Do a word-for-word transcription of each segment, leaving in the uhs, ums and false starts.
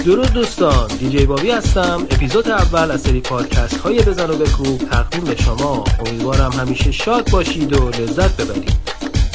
درود دوستان، دیجی بابی هستم. اپیزود اول از سری پادکست های بزن و بکوب تقدیم به شما. امیدوارم همیشه شاد باشید و لذت ببرید.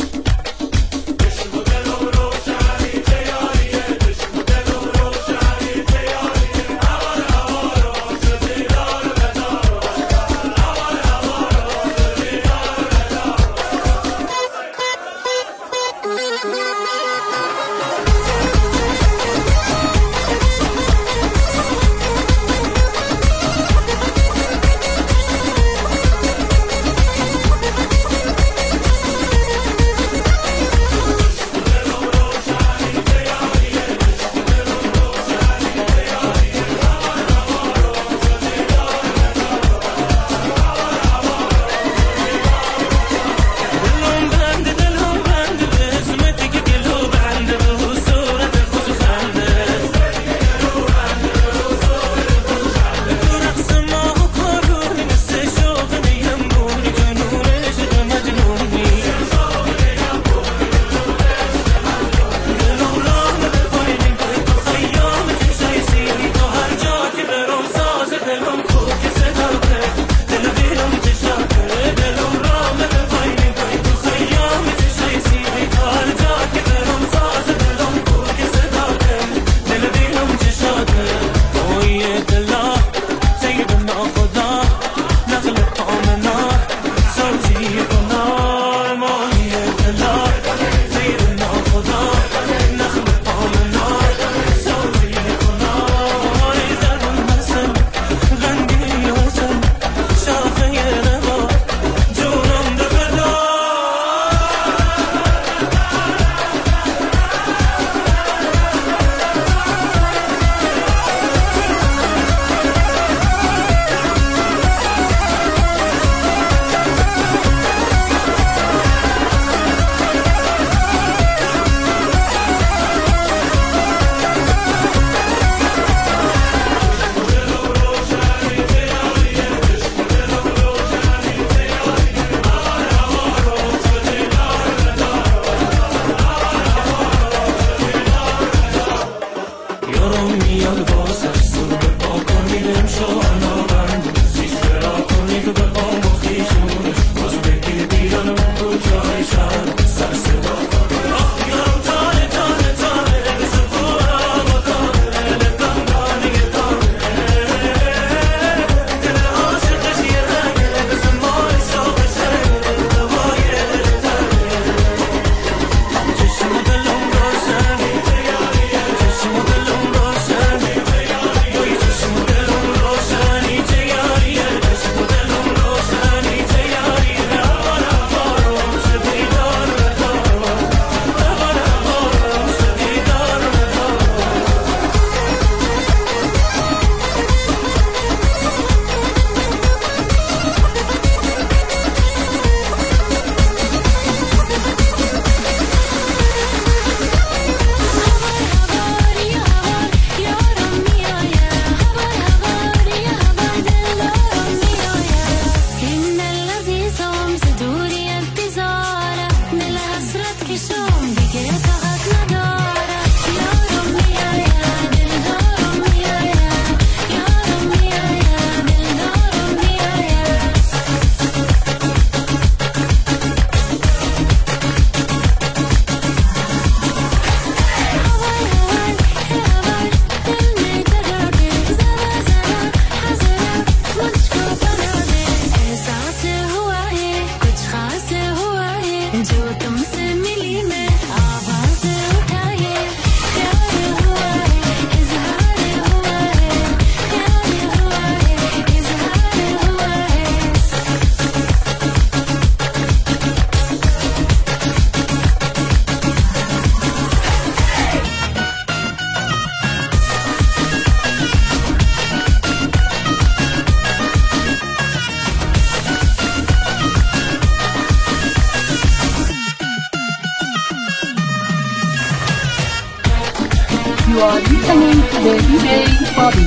You are listening to the دیجی Bobby.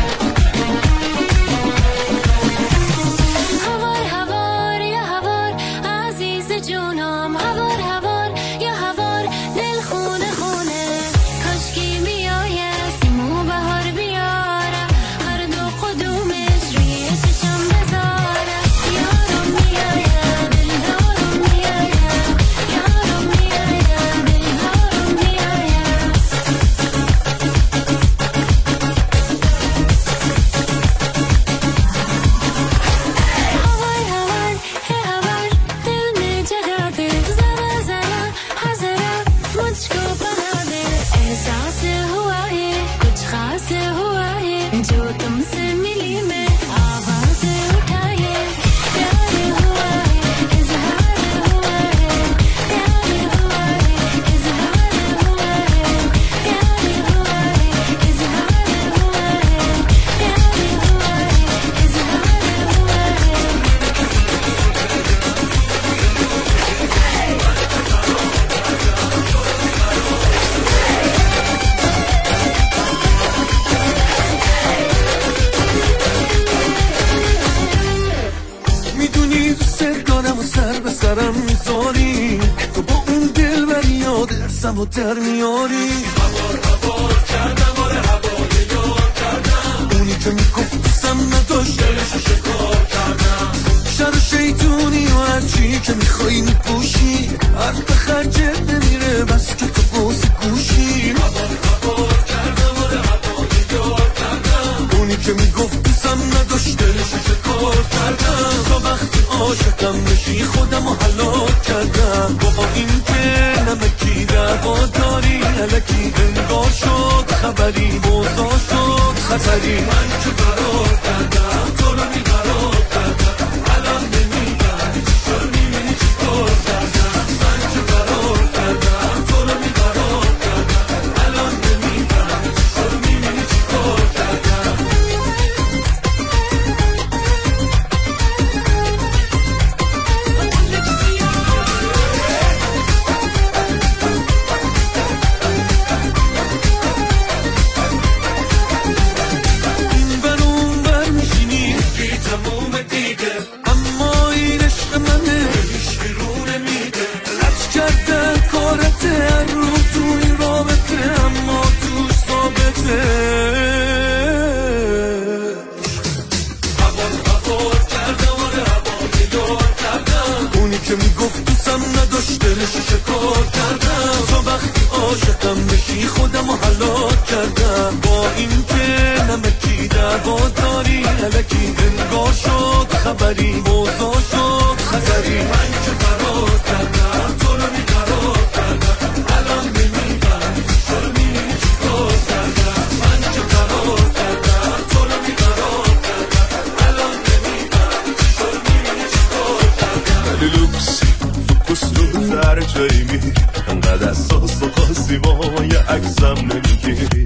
هوار هوار یا هوار عزیز جونم، هوار هوار یا هوار دل خونه خونه، کاشکی بیایه سیمو بهار کردم و در میاری. هوار هوار کردم آره هوای یار کردم. اونی که میگفت دوستم نداشت دلشو شکار کردم. شر و شیطونی و هرچی که میخوایی میپوشی، حرف به خرجت نمیره بس که تو بوز گوشی. هوار هوار کردم آره هوای یار کردم. اونی که میگفت دوستم نداشت دلشو شکار کردم. تا وقتی عاشقم بشی خودم رو هلاک کردم. بابا این که نمکی دعوا داری الکی انگار شد خبری موضوع شد خطری. من که قرار کردم تو رو بیقرار کردم. الان نمیدن چی شد میبینی چی کار کردم. من که قرار کردم تو رو بیقرار کردم. الان نمیدن چی شد میبینی چی کار کردم. که میگفت دوستم نداشت دلشو شکار کردم. تا وقتی عاشقم بشی خودم رو هلاک کردم. با این که نمکی دعوا داری الکی انگار شد خبری موضوع شد خطری. من که قرار کردم تو رو بیقرار کردم. الان نمیدن چرا میبینی چی کار کردم. من که قرار کردم تو رو بیقرار کردم. الان نمیدن چرا میبینی چی کار کردم. لوکسی فوکوس رو در جایی میری انقدر اساس و خاصی با یه عکسم نمیگیری.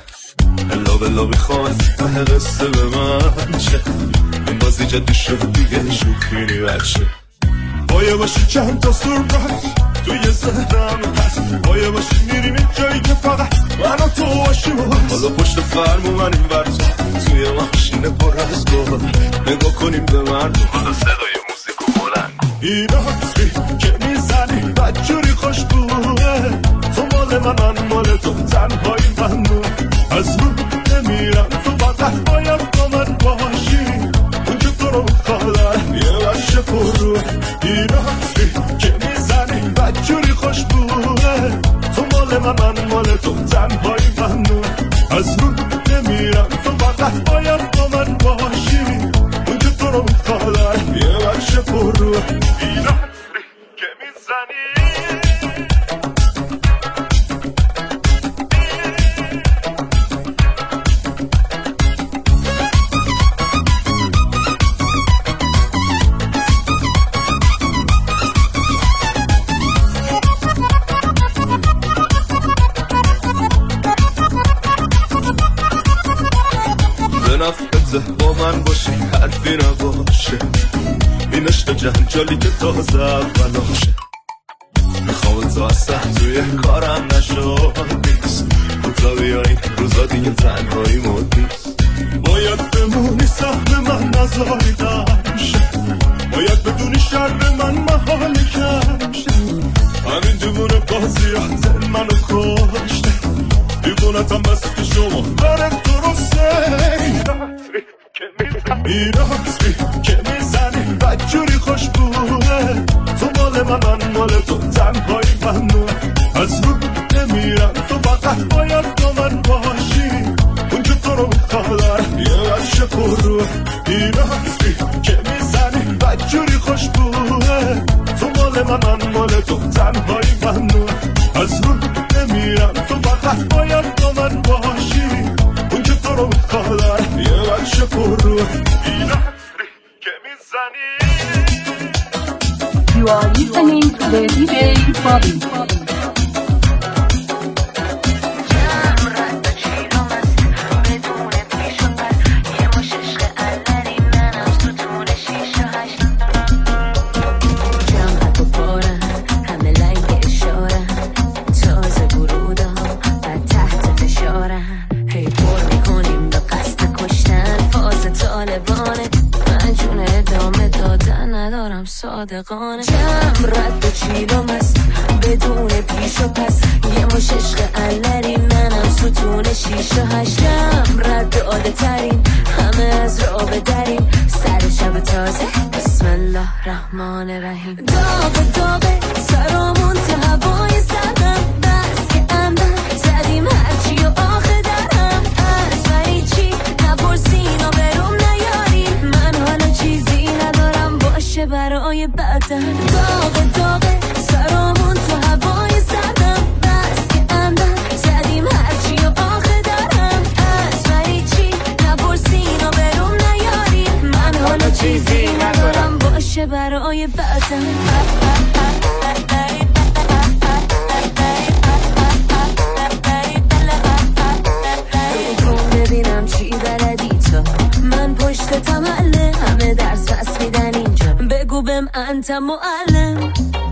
الا بلا میخواد ته قصه به من چه این بازی جدی شد دیگه شوخی نی بچه. باید باشی چند تا سرپرایز توی ذهنم هست. باید باشی میریم این جایی که فقط من و تو باشیم. حالا پشت فرمون من این ورزا توی ماشین پر از گل نگاه کنیم به مردم. حالا صدای موسیقی بلند این حسی که میزنی بدجوری خوشبوه. تو مال من من مال تو تنهایی ممنون. از رو نمیرم تو فقط باید با من باشی. اون که تو رو خالر یه بشه پروه. این حسی که میزنی بدجوری خوشبوه. تو مال من من مال تو تنهایی ممنون. از رو نمیرم تو فقط باید با من باشی. اون که تو رو خالر یه بشه پروه. این حسی که میزنی با من باشی حرفی نباشه. این عشق جنجالی که تازه اولاشه. میخوام تو اصلا توی کارم نشدیست. تو بیایی روزا دیگه تنهایی مد نیست. باید بمونی سهم من نزاریدم شه. باید بدونی شر من محالی کم شه. همین دیوونه بازیات منو کشته. دیوونتم بس که شما داره درسته. این حسی که میزنی بدجوری خوشبوه. تو مال من من مال تو تنهایی ممنون. از رو نمیرم تو فقط باید با من باشی. اون که تو رو خالر یه بشه پروه. این حسی که میزنی بدجوری خوشبوه. تو مال من من مال تو تنهایی ممنون. از رو نمیرم تو فقط باید با من باشی. اون که تو رو خالر یه بچه پروه. این حسی که میزنی. You are listening to the دی جی Bobby. صادقانه جمع رد و چیلم است بدون پیش و پس. یه داده ترین، همه از راه بدریم، سر شب تازه بسم الله رحمان رحیم. داغ داغه سرامون تو هوای سردم، بس که اندر زدیم هرچی و آخه درم، از ولی چی نپرسین و برم نیارین، من حالا چیزی ندارم باشه برای بعدم. داغ داغه سرامون تو هوای سردم، بس که اندر زدیم هرچی و آخه درم، از ولی چی نپرسین و برم نیارین، من حالا چیزی ندارم باشه برای بعدم. ببینم چی بلدی تو، من پشت تمله، همه درس بس میدن اینجا، بگو بهم انت معلم.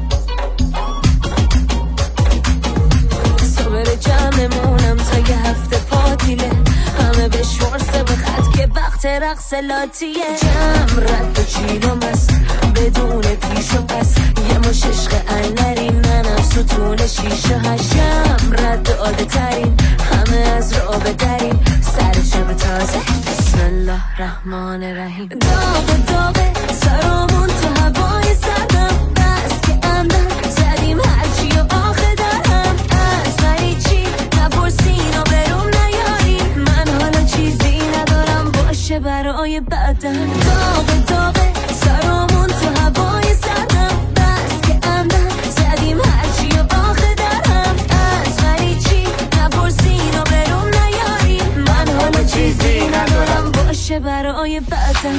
صبر جمعمونم تا یه هفته پاتیله، همه به شورسه به خط که وقت رقص لاتیه، جمع رد و چیلم است بدون پیش و پس، یه مش عشق انریم منم ستون شیشه هشم، رد و عاده ترین، همه از راه بدریم، سر شب تازه بسم الله رحمان رحیم. داغ داغه سرامون تو هوای سردم، بس که اندر زدیم هرچی و آخه درم، از ولی چی نپرسین و برم نیارین، من حالا چیزی ندارم باشه برای بعدم. داغ داغه سرامون تو هوای سردم، بس که اندر زدیم هرچی و آخه درم، از ولی چی نپرسین و برم نیارین، من حالا چیزی ندارم باشه برای بعدم.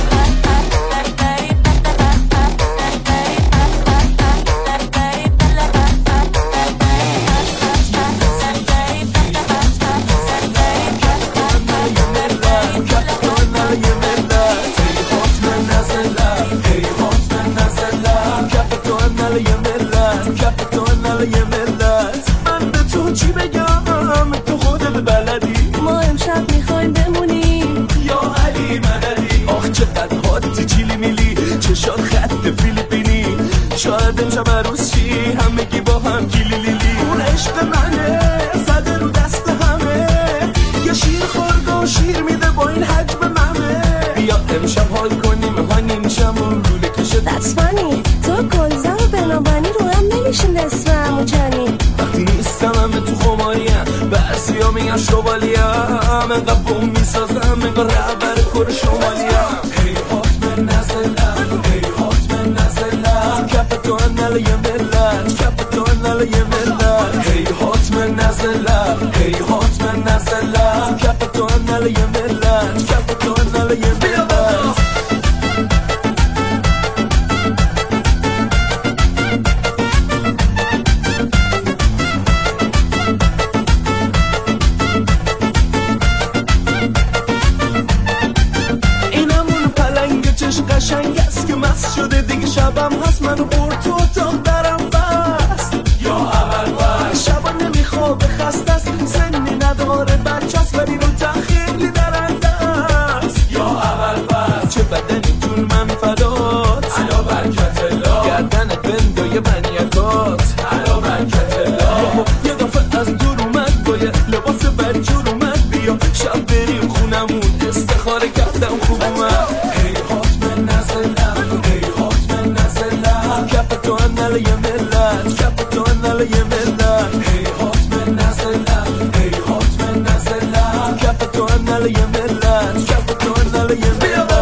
من به تو چی بگم تو خودت بلدی، ما امشب میخوایم بمونیم یا علی مددی. آخ چقدر حادی چیلی میلی، چشات خط فیلیپینی، شاید امشب عروس چی همگی با هم گیلی لیلی. اون عشق منه زده رو دست همه، یه شیر خورده و شیر میده با این حجم ممه. بیا امشب حال کنیم هانیم شمون لوله کشه. That's funny تو گلزم و بنابانی رو هم نمیشین اسمم و جانی، وقتی نیستم همه تو خماریم، بعضی ها میگن شوالیم، انقدر بوم میسازم انگار رهبر کور شمالیم. هی حاتم نزلم، هی حاتم نزلم، کف تو انل یه ملت، کف تو انل یه ملت. هی حاتم نزلم، هی حاتم نزلم، کف تو انل یه ملت، کف تو انل یه ملت. قشنگ است که مست شده دیگه، شبم هست منو برد تو اتاق درم بست، یا اول بست. شبا نمیخوابه خسته است، سنی نداره بچه است ولی رو تخیلی درنده است، یا اول بست. چه بدنی جون من فدات، علا برکت الله، گردنت بندای بنیکات، علا برکت الله. یه دفعه از دور اومد با یه لباس برجور اومد، بیا شب بریم خونمون، استخاره کردم خوب اومد. کف تو انل یه ملت، کف تو انل یه ملت. هی حاتم نزلم، هی حاتم نزلم، کف تو انل یه ملت، کف تو انل یه ملت.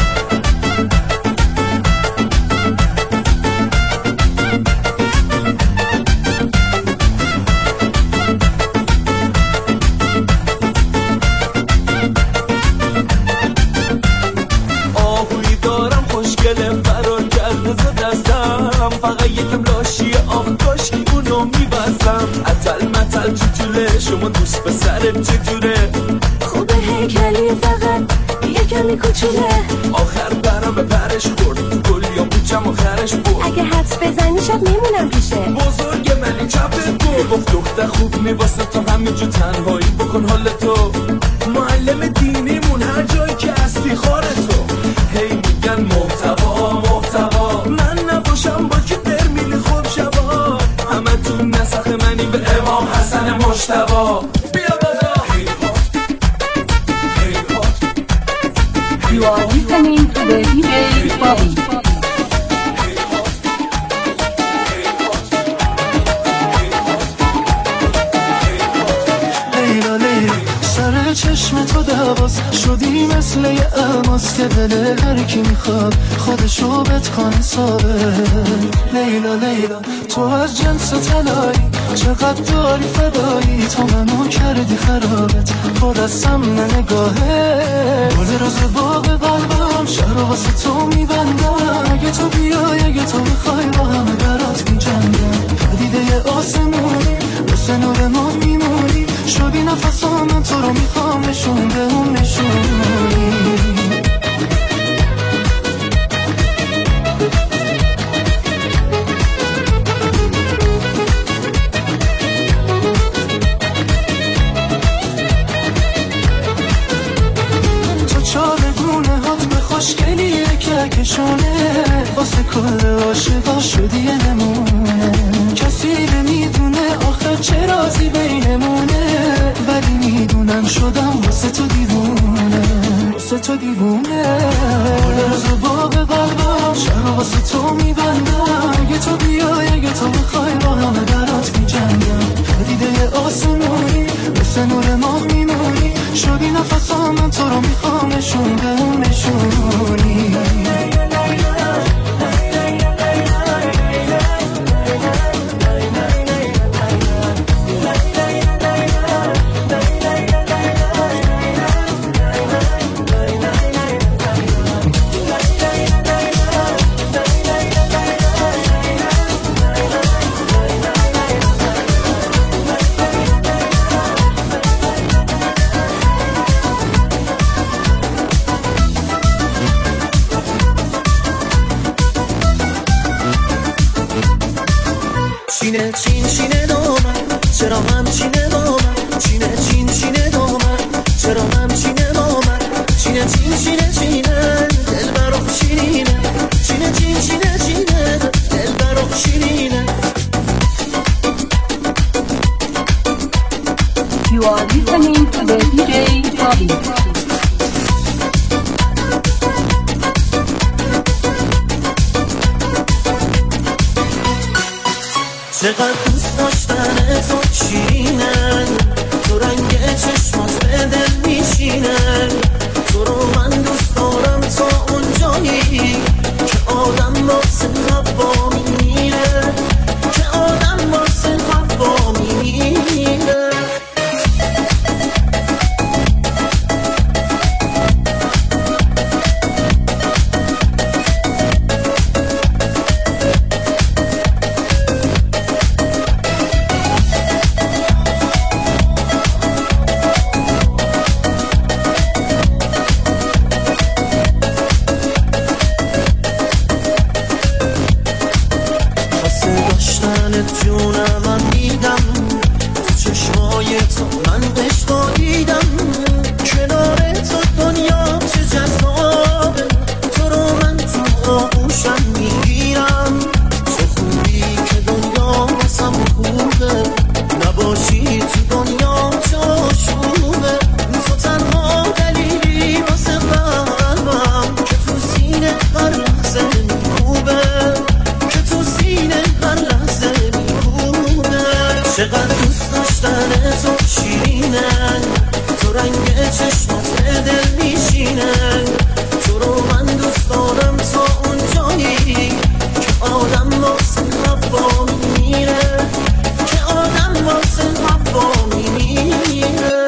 آهوی دارم خوشگله فرار کرده ز دستم، فقط یکم لاشی آخ کاشکی اونو میبستم. اتل متل تو طوله شما دوست به سرت چجوره، خوبه هیکلی فقط یکمی کوچوله، آخر برم به پرش خورد گل یا بوچم آخرش برد. اگه حدس بزنی شب میمونم پیشه، بزرگ منی چپت بود، گفت دختر خوب میباسه تا همینجا تنهایی بکن حال تو. معلم دینیمون هر جایی که هستی خاره تو، هی میگن محتوا محتوا، من نباشم با که در میلی خوب شبا، همه تو نسخ منی به امام حسن مجتبی. بیا بالا هی هات، هی Bobby. لیلا لیلا سر چشم تو دواز شدی مثل یه الماس که دل هر کی میخواد خودشو بت کنه ثابت. لیلا لیلا تو از جنس طلایی چقدر داری فدایی تو منو کردی خرابت پر از سمن نگاهه گل روز باغ قلبم شهر واسه تو میبندم اگه تو بیای اگه تو بخوای با همه برات میجنگم پدیده آسمونی مثل نور ما میمونی شدی نفسام من تو رو میخوام نشون به اون نشونی. تو چارگونه هات به خوشگلیه که کشونه واسه کل عاشقا شدی یه نمونه کسی نمیدونه آخر چه رازی بینمونه ولی میدونم شدم واسه تو دیوونه واسه تو دیوونه گل روز باغ قلبم شهر واسه تو میبندم اگه تو بیای اگه تو بخوای با همه برات میجنگم پدیده آسمونی مثل نور ماه میمونی شدی نفسام من تو رو میخوام نشون به اون نشونی. چینه چین چینه دامن چرا همچینه دامن چینه چین چینه دامن چرا همچینه دامن چینه چین چینه چینه دل برام شیرینه چینه چین چینه چینه دل برام شیرینه. You are listening to the دی جی Bobby. چقدر دوست داشتن تو شیرینه تو رنگ چشمات به دل میشینه تو رو من دوست دارم تا اون جایی که آدم واسه هوا میمیره که آدم واسه هوا میمیره. جونم من میدم تو چشمای تو من عشق دیدم کنار تو دنیا چه جذابه تو رو من تو آغوشم میگیرم تو خوبی که دنیا واسم خوبه نباشی تو دنیا جاشوبه تو تنها دلیلی واسه قلبم که تو سینه هر لحظه میکوبه که تو سینه هر لحظه چقدر دوست داشتن تو شیرینه تو رنگ چشمات به دل میشینه تو رو من دوست دارم تا اون جایی که آدم واسه هوا میمیره که آدم واسه هوا میمیره.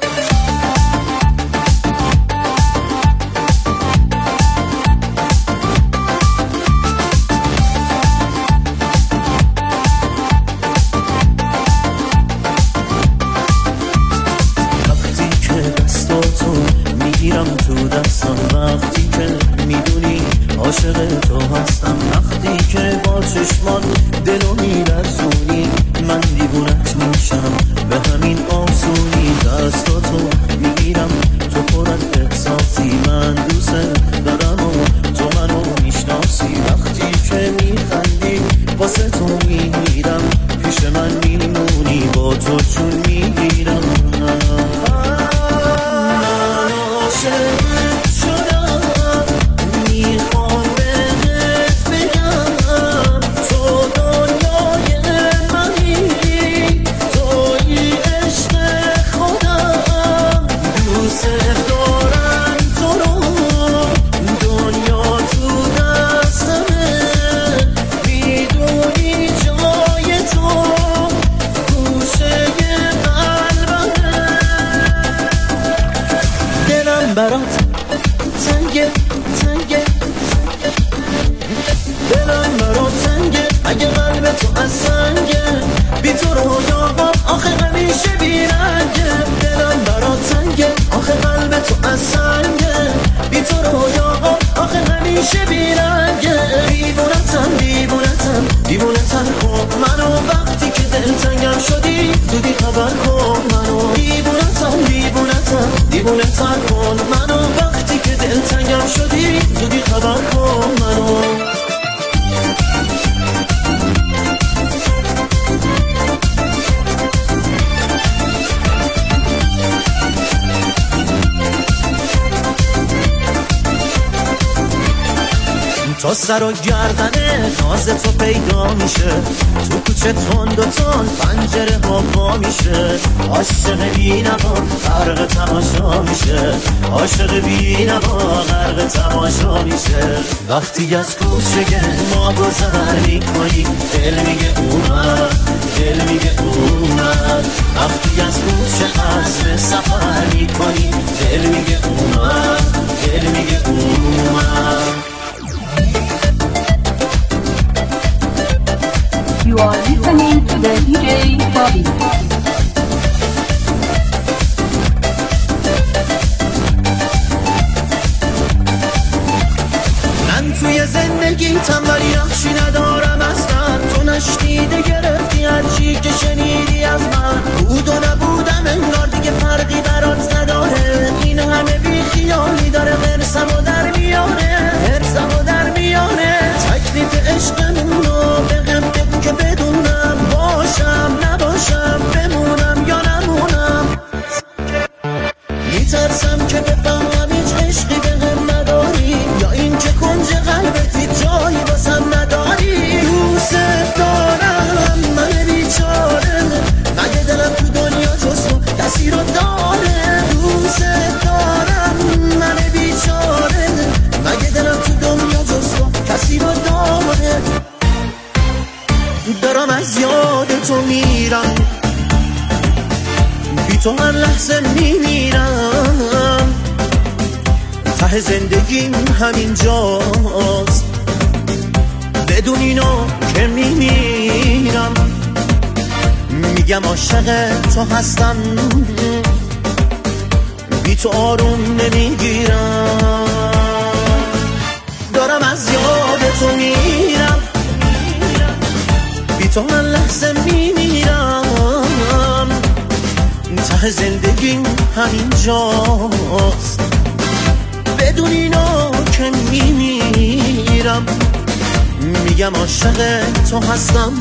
میگیرم تو دستم وقتی که میدونی عاشق تو هستم وقتی که با چشمان دلو میلرزونی من دیوونت میشم به همین آسونی دستاتو میگیرم تو پر از احساسی من دوست دارم و تو منو میشناسی وقتی که میخندی واسه تو میگیرم پیش من میمونی با تو چون میگیرم شدم میخوام به برات تنگه تنگه دلم برات تنگه اگه قلب تو از سنگه بی تو رویاها آخه همیشه بیرنگه دلم برات تنگه آخه قلب تو از سنگه بی تو رویاها آخه همیشه بیرنگه دیوونتم دیوونتم دیوونتم کن منو وقتی که دلتنگم شدی زودی خبر کن منو دیوونتم دیوونتم دیوونتم کن منو وقتی که دلتنگم شدی زودی خبر کن منو تا سر و گردنه ناز تو پیدا میشه تو کوچه تند و تند پنجره ها پا میشه عاشق بی نوا غرق تماشا میشه عاشق بی نوا غرق تماشا میشه وقتی از کوچه ما گذر میکنی دل میگه اومد دل میگه اومد وقتی از کوچه عزم سفر میکنی دل میگه اومد دل میگه اومد. You are listening to the دی جی Bobby. من توی زندگی تنبلی نقشی ندارم اصلا تو نشنیده گرفتی هرچی که شنیدی از من بود و نبودم انگار دیگه فرقی برات نداره این همه بی خیالی داره مرسمو در میاره مرسمو در میاره تکلیف عشقمونو بهم بگو که بدونم باشم نباشم بمونم یا نمونم میترسم که بفهمم هیچ عشقی بهم نداری یا این که کنج قلبتی جایی واسم نداری دوست دارم من بیچاره مگه دلم تو دنیا جز تو کسی رو داره دوست دارم من بیچاره مگه دلم تو دنیا جز تو کسی رو داره دارم از یاد تو میرم بی تو هر لحظه میمیرم ته زندگیم همین جاست بدون اینو که میمیرم میگم عاشق تو هستم بی تو آروم نمیگیرم دارم از یاد تو میرم بی تو من لحظه میمیرم ته زندگیم همین جاست بدون اینو که میمیرم میگم عاشق تو هستم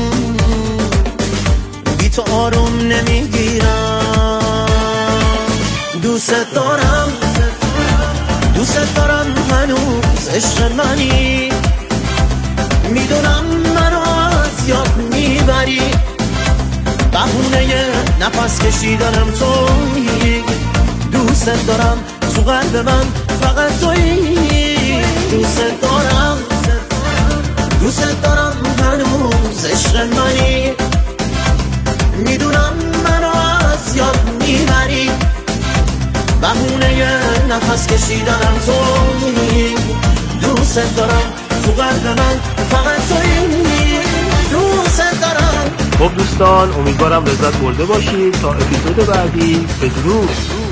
بی تو آروم نمیگیرم دوست دارم دوست دارم هنوز عشق منی میدونم منو از یاد میبری بهونه نفس کشیدنم تویی دوست دارم تو قلب من فقط تویی دوست دارم دوست دارم هنوز عشق منی میدونم منو از یاد میبری بهونه نفس کشیدنم تویی دوست دارم تو قلب من فقط تویی دوست دارم. خب دوستان امیدوارم لذت برده باشید تا اپیزود بعدی بدرود.